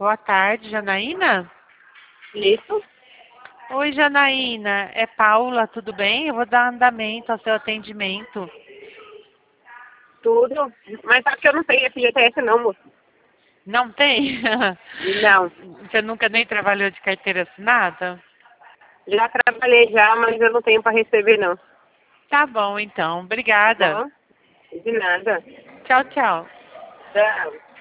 Boa tarde, Janaína. Isso, Oi, Janaína. É Paula, tudo bem? Eu vou dar andamento ao seu atendimento. tudo. Mas sabe que eu não tenho FGTS não, moço. Não tem? Não. Você nunca nem trabalhou de carteira assinada? Já trabalhei já, mas eu não tenho para receber não. Tá bom, então. Tá Obrigada. bom? De nada. Tchau, tchau. Tchau.